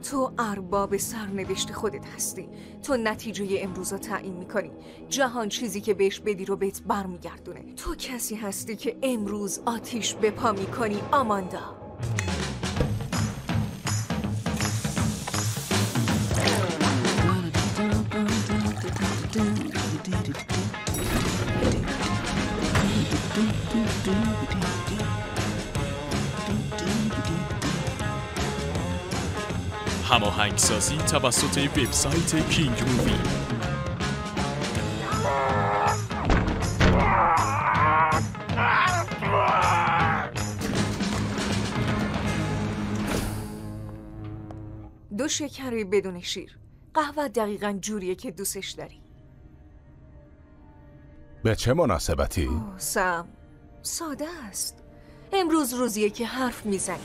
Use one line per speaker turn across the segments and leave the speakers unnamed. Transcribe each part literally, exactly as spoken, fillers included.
تو ارباب سرنوشت خودت هستی. تو نتیجه امروز رو تعیین میکنی. جهان چیزی که بهش بدی رو بهت برمیگردونه. تو کسی هستی که امروز آتیش به پا میکنی آماندا.
هماهنگسازی توسط وبسایت کینگ مووی.
دو شکری بدون شیر. قهوه دقیقاً جوریه که دوستش داری.
به چه مناسبتی؟
اوه سم، ساده است. امروز روزیه که حرف میزنی.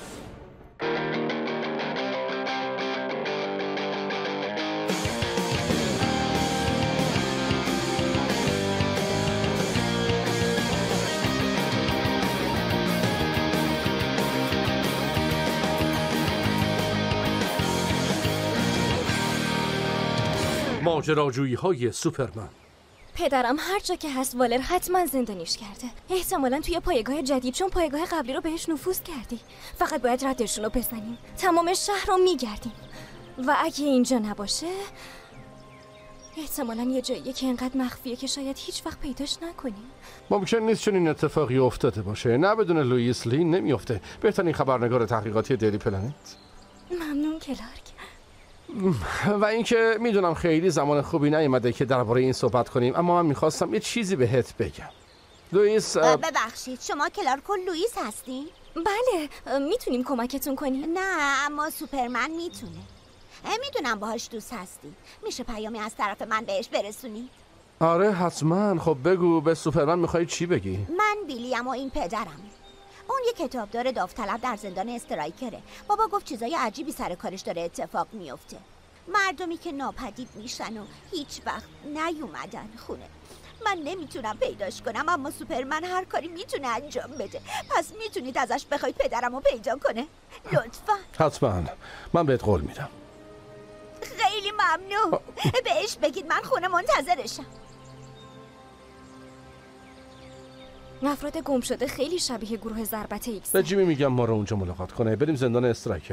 ماجراجویی های سوپرمن.
پدرم هر جا که هست والر حتما زندانیش کرده. احتمالاً توی پایگاه جدید، چون پایگاه قبلی رو بهش نفوذ کردی. فقط باید ردشون رو بزنیم. تمام شهر رو میگردیم و اگه اینجا نباشه احتمالاً یه جاییه که اینقدر مخفیه که شاید هیچ وقت پیداش نکنیم.
ممکن نیست چون این اتفاقی افتاده باشه. نه بدون لوئیس لین نمیافته. بهترین خبرنگار تحقیقاتی دیلی پلنت.
ممنون کلارک.
و اینکه میدونم خیلی زمان خوبی نیومده که درباره این صحبت کنیم، اما من میخواستم یه چیزی بهت بگم. لوئیس
ببخشید، شما کلارک و لوئیس هستین؟
بله، میتونیم کمکتون کنیم؟
نه، اما سوپرمن میتونه. میدونم باهاش دوست هستی. میشه پیامی از طرف من بهش برسونی؟
آره حتما. خب بگو، به سوپرمن میخوای چی بگی؟
من بیلیم و این پدرم. اون یه کتابدار داوطلب در زندان استرایکره. بابا گفت چیزای عجیبی سر کارش داره اتفاق میفته. مردمی که ناپدید میشن و هیچ وقت نیومدن خونه. من نمیتونم پیداش کنم، اما سوپرمن هر کاری میتونه انجام بده. پس میتونید ازش بخواید پدرم رو پیدا کنه؟ لطفا.
حتما. من بهت قول میدم.
خیلی ممنون. بهش بگید من خونه منتظرشم.
افراد گم شده خیلی شبیه گروه ضربت ایکس.
به جیمی میگم ما رو اونجا ملاقات کنه. بریم زندان استرایکر.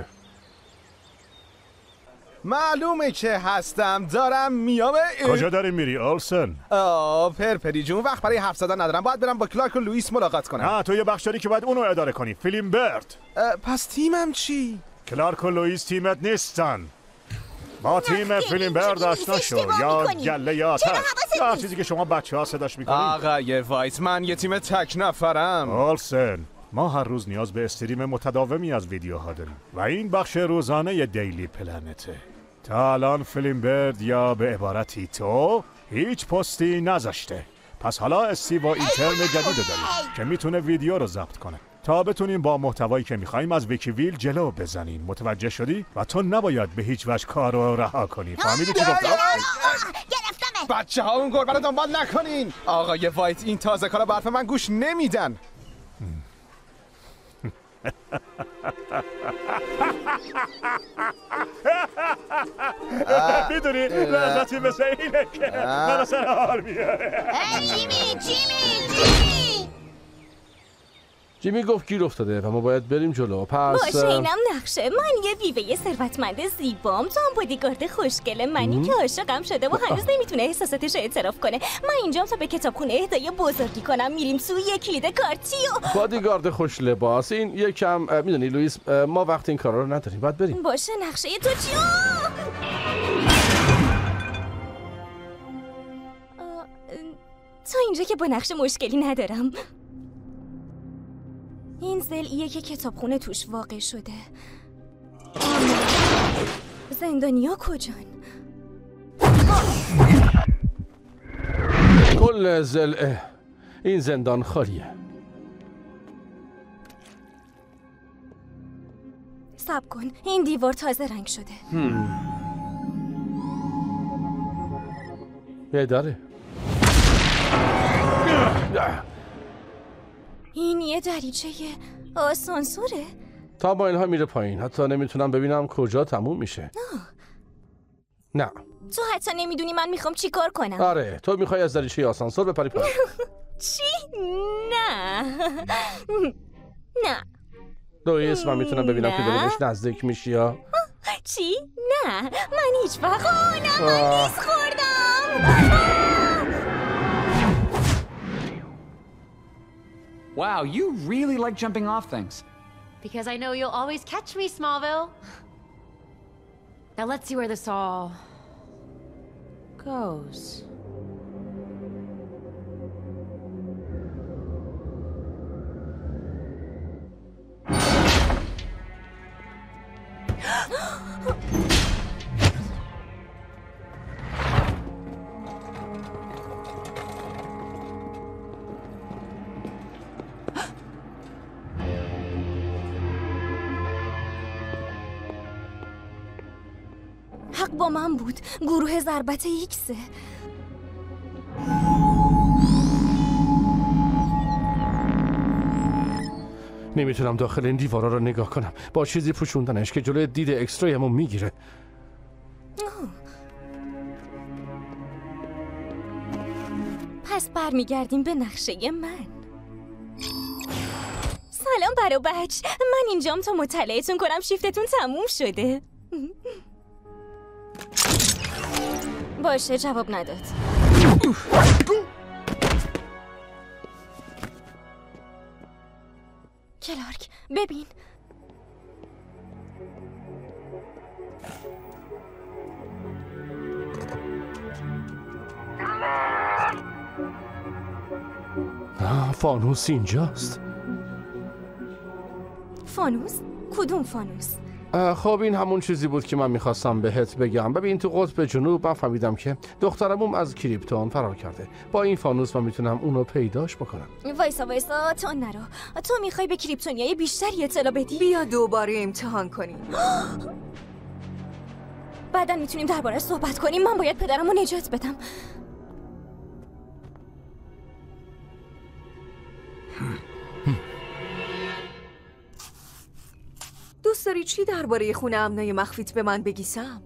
معلومه که هستم. دارم میام.
کجا داری میری آلسن؟
آه پرپری جون، وقت برای حرف زدن ندارم. باید برم با کلارک و لوئیس ملاقات کنم.
نه، تو یه بخش داری که باید اونو اداره کنی. فیلم برد.
پس تیمم چی؟
کلارک و لوئیس تیمت نیستن. با تیم فیلم برد آشنا شو، یا گله یا آتش، یا هر چیزی که شما بچه ها صداش میکنید.
آقای وایت، من یه تیم تک نفرم.
آلسن، ما هر روز نیاز به استریم متداومی از ویدیوها داریم و این بخش روزانه دیلی پلنته. تا الان فیلم برد یا به عبارتی تو هیچ پستی نذاشته. پس حالا استیو و اینترن جدید داریم که میتونه ویدیو رو ضبط کنه تا بتونیم با محتوایی که میخوایم از ویکی ویل جلو بزنیم. متوجه شدی؟ و تو نباید به هیچ وجه کار رو رها کنی. فهمیدی چی گفتم؟
گرفتمه.
بچه ها اون گربه رو دنبال نکنین. آقای وایت، این تازه کارا به حرف من گوش نمیدن.
میدونی لحظتی مثل اینه که من سر حال میاره.
جیمی جیمی جیمی
جیمی گفت گیر افتاده و ما باید بریم جلو. پس
باشه اینم نقشه. من یه بیوه ثروتمند زیبام، تو هم بادیگارد خوشگل منی که عاشقم شده و هنوز نمیتونه احساساتش رو اعتراف کنه. من اینجام تا به کتابخونه اهدای بزرگی کنم. میریم سوی یک کلید کارتی و
بادیگارد خوش لباس. این یکم میدونی لوئیس، ما وقت این کارا رو نداریم. باید بریم.
باشه نقشه تو چی؟ تا اینجا که با نقشه مشکلی ندارم. این ضلعیه که کتابخونه توش واقع شده. زندانیا کجان؟
کل ضلع این زندان خالیه.
صبر کن، این دیوار تازه رنگ شده.
یه داره.
این یه دریچه آسانسوره.
تا با اینها میره پایین. حتی نمیتونم ببینم کجا تموم میشه. نه.
تو حتی نمیدونی من میخوام چی کار کنم.
آره تو میخوای از دریچه آسانسور بپری پایین.
چی؟ نه نه
لوئیس من میتونم ببینم که داری بهش نزدیک میشی یا؟
چی؟ نه من هیچ وقت نه من نیز خوردم.
Wow, you really like jumping off things.
Because I know you'll always catch me, Smallville. Now let's see where this all goes.
حق با من بود. گروه ضربت ایکسه.
نمیتونم داخل این دیوارا رو نگاه کنم. با چیزی پوشوندنش که جلوی دید اکسترایمو میگیره.
پس برمیگردیم به نقشه من. سلام برو بچ. من اینجام تا مطالعهتون کنم شیفتتون تموم شده. باشه جواب نداد. کلارک ببین.
آه فانوس اینجاست.
فانوس؟ کدوم فانوس؟
خب این همون چیزی بود که من میخواستم بهت بگم. ببین تو قطب جنوب من فهمیدم که دخترمون از کریپتون فرار کرده. با این فانوس من میتونم اونو پیداش بکنم.
وایسا وایسا تو نرو. تو میخوای به کریپتونیای بیشتری اطلاع بدی؟
بیا دوباره امتحان کنیم.
بعدا میتونیم درباره‌اش صحبت کنیم. من باید پدرمو نجات بدم.
دوست داری چی درباره خونه امنای مخفیت به من بگی سم؟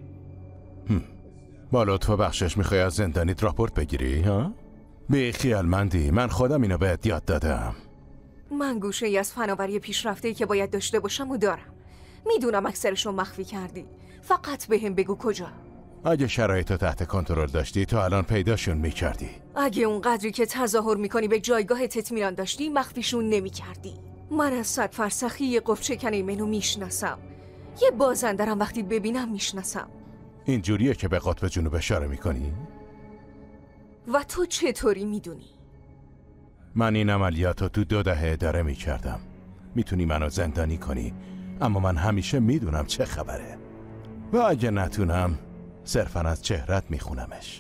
با لطف و بخشش میخوای از زندانیت راپورت بگیری ها؟ بی خیال مندی. من خودم اینو بهت یاد دادم.
من گوشه ای از فناوری پیشرفته‌ای که باید داشته باشم و دارم. میدونم اکثرشو مخفی کردی. فقط بهم بگو کجا.
اگه شرایطو تحت کنترل داشتی تو الان پیداشون میکردی.
اگه اون قدری که تظاهر میکنی به جایگاهت اطمینان داشتی مخفیشون نمیکردی. من از صد فرسخی یه قفل شکنه منو میشناسم. یه بازندرم وقتی ببینم میشناسم.
این جوریه که به قطب جنوب اشاره میکنی؟
و تو چطوری میدونی؟
من این عملیاتو تو دو دهه اداره میکردم. میتونی منو زندانی کنی اما من همیشه میدونم چه خبره. و اگه نتونم صرفاً از چهرت میخونمش.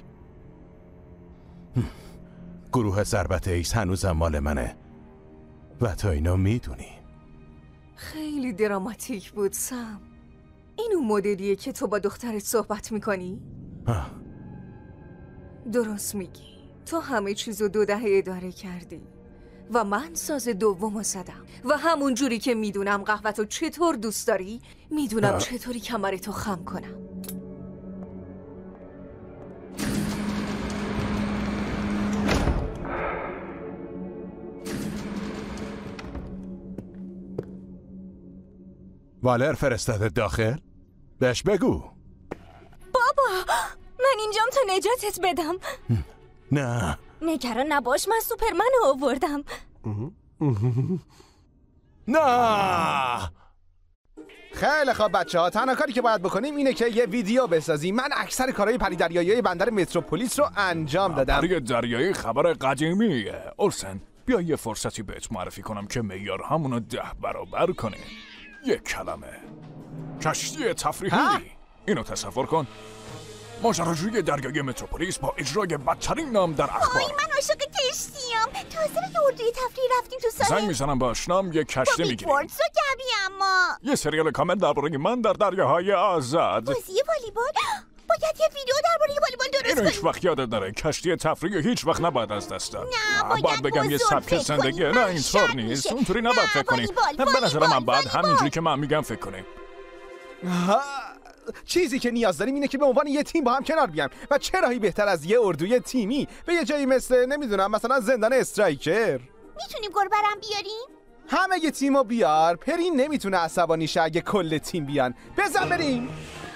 گروه ضربت ایکس هنوزم مال منه و تو اینو میدونی.
خیلی دراماتیک بود سم. این اون مدلیه که تو با دخترت صحبت میکنی؟
آه.
درست میگی. تو همه چیزو دو دهه اداره کردی و من ساز دومو زدم و همون جوری که میدونم قهوه‌تو چطور دوست داری میدونم آه. چطوری کمرتو خم کنم.
والر فرستاده داخل؟ بهش بگو.
بابا من اینجام تا نجاتت بدم.
نه
نگران نباش من سوپرمن رو آوردم.
نه
خیلی خوب بچه ها، تنها کاری که باید بکنیم اینه که یه ویدیو بسازیم. من اکثر کارهای پری دریایی بندر متروپولیس رو انجام دادم.
پری دریایی خبر قدیمیه. اورسن بیا یه فرصتی بهت معرفی کنم که معیار همونو ده برابر کنه. یک کلمه کشتی تفریحی. اینو تصور کن، ماجراجویی دریایی متروپولیس با اجرای بدترین نام در اخبار.
آی من عاشق کشتیم. تازه به اردوی تفریح رفتیم تو ساحل.
زنگ میزنم با آشنام یه کشتی میگیریم.
با بیگ و گبی. اما
یه سریال کامل درباره من در دریاهای آزاد.
بازی والیبال. باید یه ویدیو درباره والیبال درست
اینو
کنیم.
هیچ وقت یادت داره کشتی تفریحی هیچ وقت نباید از دست داد.
نه باید
بگم یه سبک زندگی. نه اینطور نیست. اونطوری نباید فکر کنیم. به نظر من باید همینجوری که من میگم فکر کنیم.
چیزی که نیاز داریم اینه که به عنوان یه تیم با هم کنار بیایم و چه راهی بهتر از یه اردوی تیمی به یه جایی مثل نمیدونم مثلا زندان استرایکر.
میتونیم گربرم بیاریم؟
همه یه تیمو بیار. پرین نمیتونه عصبانی شه اگه کل تیم بیان. بزن بریم.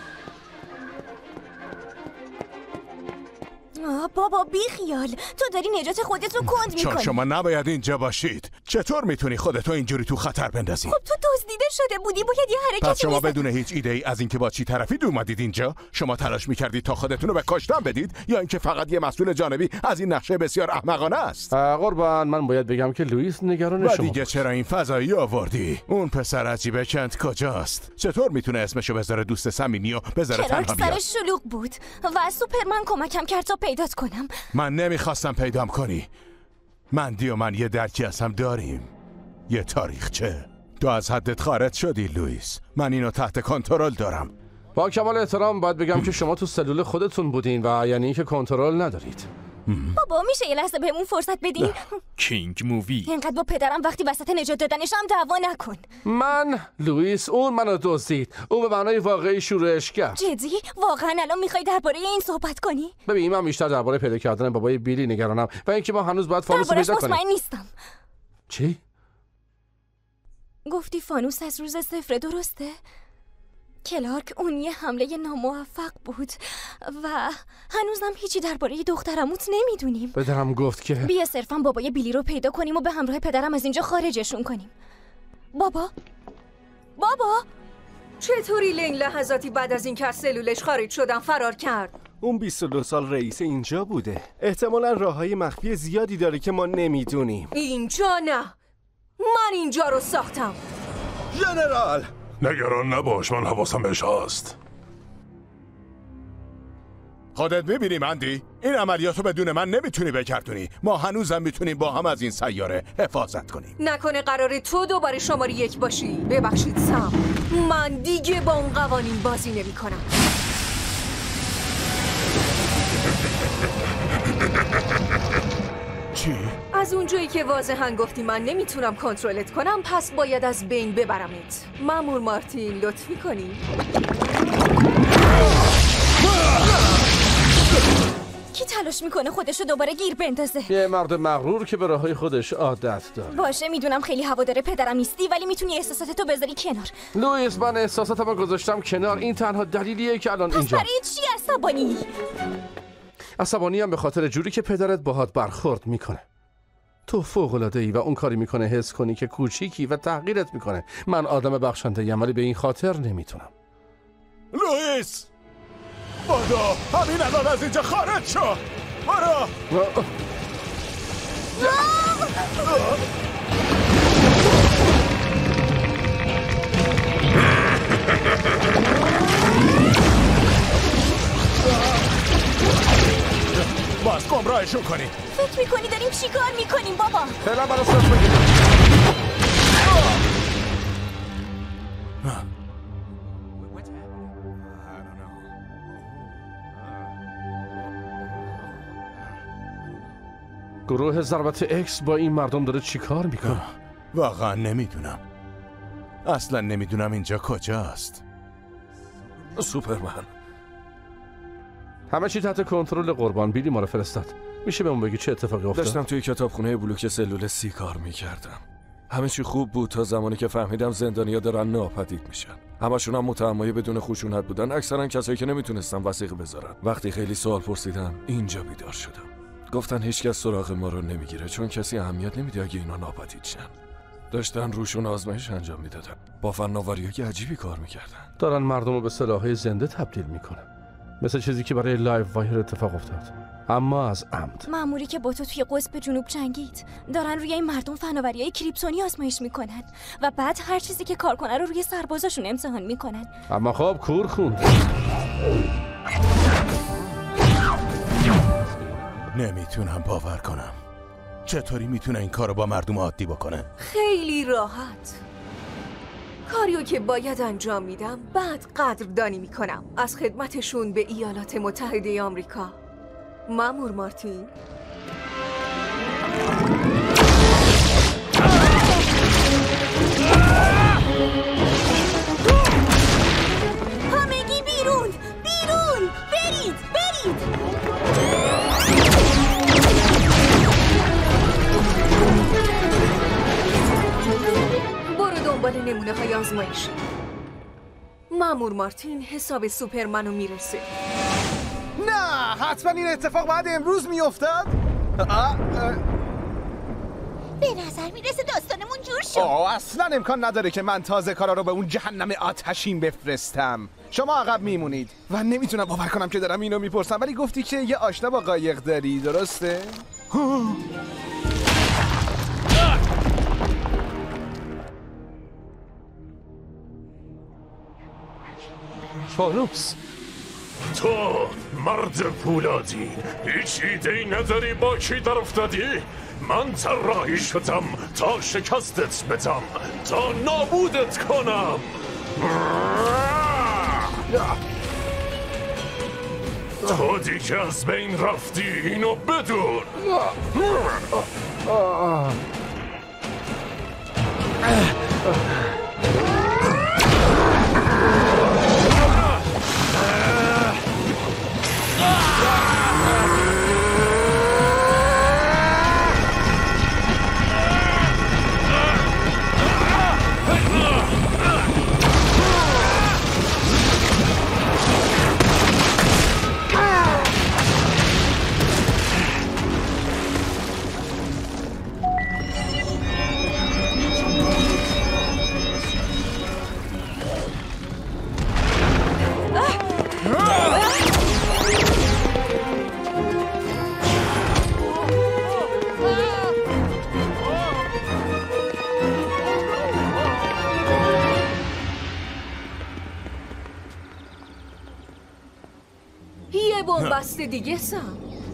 آه بابا بیخیال، تو داری نجات خودت رو کند میکنی.
چون شما نباید اینجا باشید. چطور میتونی خودتو اینجوری تو خطر بندازی؟
خب تو دزدیده شده بودی، باید یه حرکتی
پس شما
میزد.
بدون هیچ ایده ای از اینکه با چی طرفید اومدید اینجا؟ شما تلاش میکردید تا خودتون رو به کشتن بدید یا اینکه فقط یه مسئول جانبی از این نقشه بسیار احمقانه است؟
قربان من باید بگم که لوئیس نگران
و
شما
دیگه چرا این فضایی آوردی؟ اون پسر عجیبه کنت کجاست؟ چطور میتونه اسمشو بذاره دوست صمیمی و بذاره تنها
کراک
بیاد؟
سرش شلوغ بود و سوپرمن کمکم کرد تا پیدات کنم.
من نمیخواستم پیدام کنی. مندی و من یه درکی از هم داریم، یه تاریخچه. تو از حدت خارج شدی لوئیس، من اینو تحت کنترل دارم.
با کمال احترام باید بگم که شما تو سلول خودتون بودین و یعنی اینکه کنترل ندارید.
بابا میشه یه لحظه بهمون فرصت بدین؟
کینگ مووی.
اینقدر با پدرم وقتی وسط نجات دادنش هم دعوا نکن.
من لوئیس اون منو دزدید. اون به معنای واقعی شورش کرد.
جدی؟ واقعا الان میخوای درباره این صحبت کنی؟
ببین من بیشتر درباره پیدا کردن بابای بیلی نگرانم و اینکه ما هنوز باید فانوس پیدا کنیم.
مطمئن نیستم.
چی؟
گفتی فانوس از روز صفر، درسته؟ کلارک اون یه حمله ناموفق بود و هنوزم هیچی درباره دخترموت نمیدونیم.
پدرم گفت که
بیا صرفا بابای بیلی رو پیدا کنیم و به همراه پدرم از اینجا خارجشون کنیم. بابا بابا
چطوری لین لحظاتی بعد از اینکه از سلولش خارج شدن فرار کرد؟
اون بیست و دو سال رئیس اینجا بوده. احتمالاً راههای مخفی زیادی داره که ما نمیدونیم.
اینجا نه، من اینجا رو ساختم.
ژنرال نگران نباش، من حواسم بهش هست.
خودت میبینی مندی؟ این عملیاتو بدون من نمیتونی بگردونی. ما هنوزم میتونیم با هم از این سیاره حفاظت کنیم.
نکنه قراره تو دوباره شماره یک باشی؟ ببخشید سم، من دیگه با اون قوانین بازی نمی کنم.
چی؟
از اونجایی که واضحاً گفتی من نمیتونم کنترلت کنم، پس باید از بین ببرمت. مامور مارتین لطف می‌کنی؟
کی تلاش میکنه خودشو دوباره گیر بندازه؟
یه مرد مغرور که به راههای خودش عادت داره.
باشه میدونم خیلی هوادار پدرم نیستی، ولی میتونی احساساتتو بذاری کنار.
لوئیس من احساساتمو گذاشتم کنار. این تنها دلیلیه که الان اینجا.
پس برای چی عصبانی؟
عصبانی هم به خاطر جوری که پدرت باهات برخورد میکنه. تو فوق‌العاده‌ای و اون کاری میکنه حس کنی که کوچیکی و تحقیرت میکنه. من آدم بخشنده‌ام ولی به این خاطر نمیتونم.
لوئیس بادا همین الان از اینجا خارج شو. برو. باز گمراهشون کنیم.
فکر میکنی داریم چیکار میکنیم بابا؟
فعلا برای صرف بگیم. گروه ضربت اکس با این مردم داره چیکار میکنه؟
واقعا نمیدونم. اصلا نمیدونم اینجا کجاست.
سوپرمن
همه چی تحت کنترل قربان. بیلی ما رو فرستاد. میشه بهمون بگی چه اتفاقی افتاد؟
داشتم توی کتابخونه بلوک سلول سی کار میکردم. همه چی خوب بود تا زمانی که فهمیدم زندانیا دارن ناپدید میشن. همشون هم متهمای بدون خشونت بودن، اکثرا کسایی که نمیتونستن وثیقه بذارن. وقتی خیلی سوال پرسیدم اینجا بیدار شدم. گفتن هیچکس سراغ ما رو نمیگیره چون کسی اهمیت نمیده اگه اینا ناپدید شن. داشتن روشون آزمایش انجام میدادن. با فناوری‌های عجیبی کار میکردن.
دارن مردم رو به سلاح‌های زنده تبدیل میکنن. مثل چیزی که برای لایو وایر اتفاق افتاد، اما از عمد.
مأموری که با تو توی قطب جنوب جنگید دارن روی این مردم فناوری‌های کریپتونی آزمایش میکنن و بعد هر چیزی که کار کنه رو روی سربازاشون امتحان میکنن.
اما خب کور خوند.
نمیتونم باور کنم. چطوری میتونه این کارو با مردم عادی بکنه؟
خیلی راحت. کاریو که باید انجام میدم بعد قدردانی میکنم از خدمتشون به ایالات متحده آمریکا. مأمور مارتین.
همگی بیرون بیرون برید برید.
برو دنبال نمونه های آزمایشی. مأمور مارتین حساب سوپرمنو میرسه.
نه حتما این اتفاق بعد امروز میافتاد.
به نظر میرسه داستانمون جور شد.
آه اصلا امکان نداره که من تازه کارا رو به اون جهنم آتشین بفرستم. شما عقب میمونید و نمیتونم باور کنم که دارم اینو میپرسم، ولی گفتی که یه آشنا با قایق داری، درسته؟
فانوس،
تو مرد پولادی هیچ ایده‌ای نداری با کی در افتادی؟ من طراحی شدم تا شکستت بدم، تا نابودت کنم. تو دیگه از بین رفتی، اینو بدون.
بسته دیگه سم.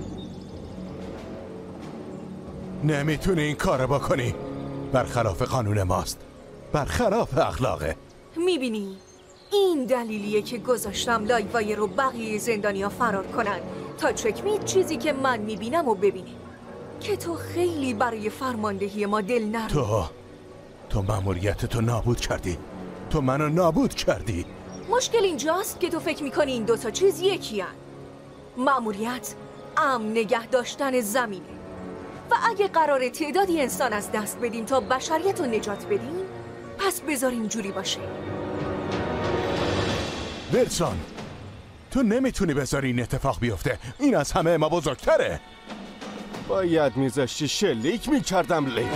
نمیتونی این کار بکنی. برخلاف قانون ماست، برخلاف اخلاقه.
میبینی این دلیلیه که گذاشتم لایوای رو بقیه زندانیا فرار کنن تا چکمیت چیزی که من میبینم و ببینی که تو خیلی برای فرماندهی ما دل نرو.
تو تو مأموریت تو نابود کردی. تو منو نابود کردی.
مشکل اینجاست که تو فکر میکنی این دوتا چیز یکی هن. مأموریت امن نگه داشتن زمینه و اگه قرار تعدادی انسان از دست بدیم تا بشریت رو نجات بدیم، پس بذار اینجوری باشه.
ویلسون، تو نمیتونی بذاری این اتفاق بیفته. این از همه ما بزرگتره.
باید میذاشتی شلیک میکردم لی.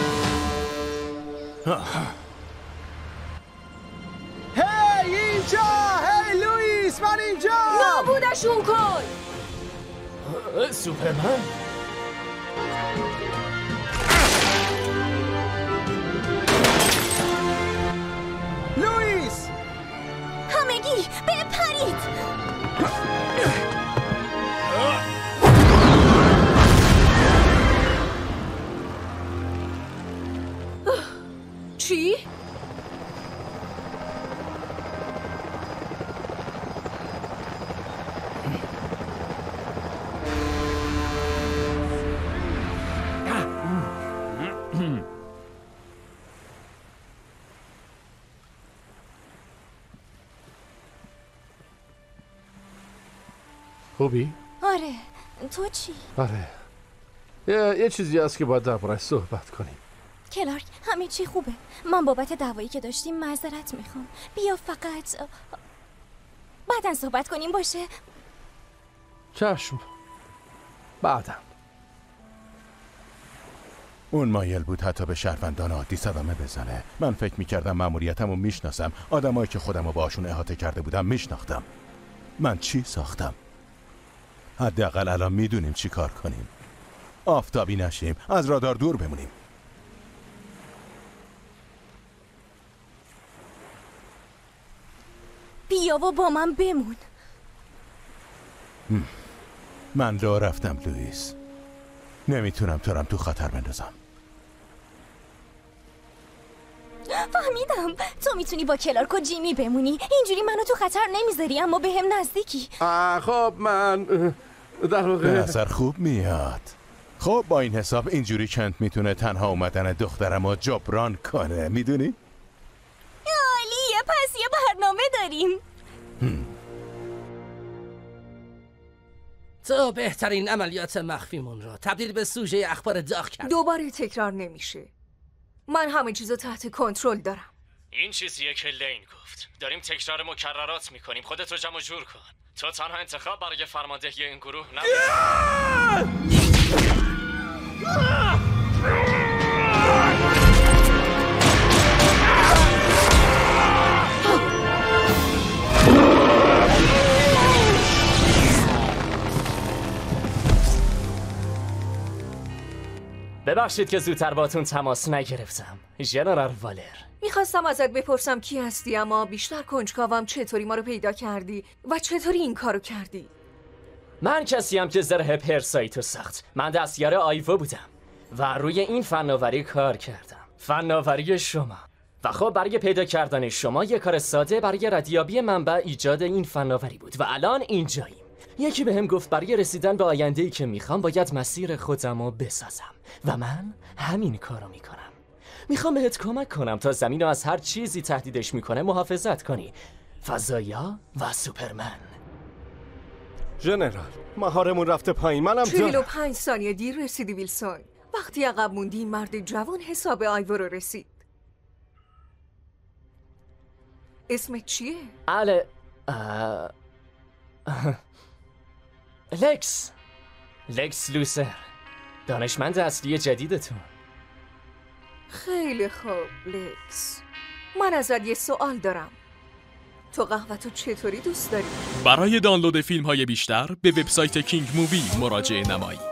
هی اینجا، هی لوئیس، من اینجا.
نابودشون کن.
سوپرمن؟
لوئیس،
همگی بپرید.
چی؟
خوبی؟
آره، تو چی؟
آره، یه, یه چیزی هست که باید درباره‌اش صحبت کنیم.
کلارک، همه چی خوبه. من بابت دعوایی که داشتیم معذرت میخوام. بیا فقط بعدن صحبت کنیم، باشه؟
چشم، بعدم.
اون مایل بود حتی به شهروندان عادی صدمه بزنه. من فکر میکردم مأموریتم رو میشناسم. آدمایی که خودم رو باشون احاطه کرده بودم میشناختم. من چی ساختم؟ حداقل الان میدونیم چی کار کنیم. آفتابی نشیم، از رادار دور بمونیم.
بیا و با من بمون.
من راه رفتم لوئیس. نمیتونم تو رم تو خطر بندازم.
فهمیدم. تو میتونی با کلارک و جیمی بمونی، اینجوری منو تو خطر نمیذاری اما به هم نزدیکی.
خب من در واقع
به نظر خوب میاد. خب با این حساب اینجوری کنت میتونه تنها اومدن دخترم رو جبران کنه، میدونی؟
عالیه، پس یه برنامه داریم.
تو بهترین عملیات مخفیمون رو تبدیل به سوژه اخبار داغ کرد.
دوباره تکرار نمیشه. من همه چیزو تحت کنترل دارم.
این چیزیه که لین گفت. داریم تکرار مکررات میکنیم. خودتو جمع جور کن. تو تنها انتخاب برای فرماندهی این گروه نبود. ببخشید که زودتر باتون تماس نگرفتم. ژنرال والر.
میخواستم ازت بپرسم کی هستی، اما بیشتر کنجکاوم چطوری ما رو پیدا کردی و چطوری این کارو کردی.
من کسیم که زره پرسایتو ساخت. من دستیار آیوا بودم و روی این فناوری کار کردم. فناوری شما. و خب برای پیدا کردن شما یه کار ساده برای ردیابی منبع ایجاد این فناوری بود و الان اینجاییم. یکی بهم گفت برای رسیدن به آینده‌ای که میخوام باید مسیر خودمو بسازم و من همین کارو میکنم. میخوام بهت کمک کنم تا زمینو از هر چیزی تهدیدش میکنه محافظت کنی. فضایا و سوپرمن.
ژنرال مهارمون رفته پایین. منم
چهل و پنج ثانیه دیر رسیدی ویلسون. وقتی عقب موندی این مرد جوان حساب آیوا رو رسید. اسمت چیه؟
اله اه... لکس لکس لوسر، دانشمند اصلی جدیدتون.
خیلی خوب لکس، من ازت یه سوال دارم. تو قهوه‌تو چطوری دوست داری؟
برای دانلود فیلم های بیشتر به وبسایت کینگ مووی مراجعه نمایید.